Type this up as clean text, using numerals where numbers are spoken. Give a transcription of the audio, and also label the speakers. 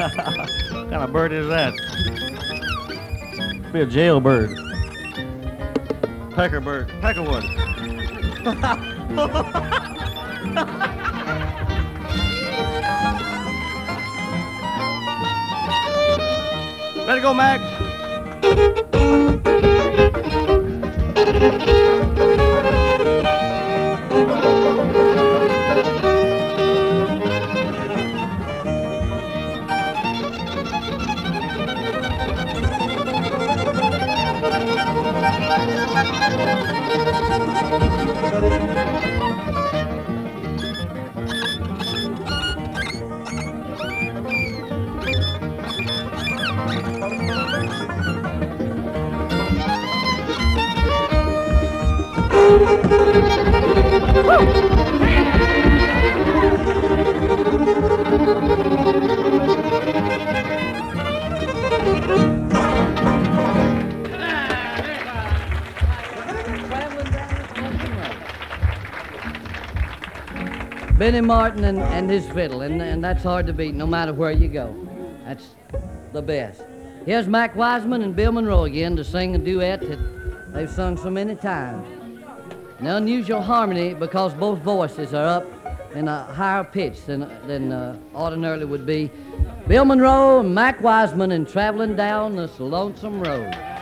Speaker 1: What kind of bird is that? Be a jailbird. Pecker bird. Peckerwood. Ready to go, Mac?
Speaker 2: Benny Martin and his fiddle, and that's hard to beat no matter where you go. That's the best. Here's Mac Wiseman and Bill Monroe again to sing a duet that they've sung so many times. An unusual harmony because both voices are up in a higher pitch than ordinarily would be. Bill Monroe and Mac Wiseman and Traveling Down This Lonesome Road.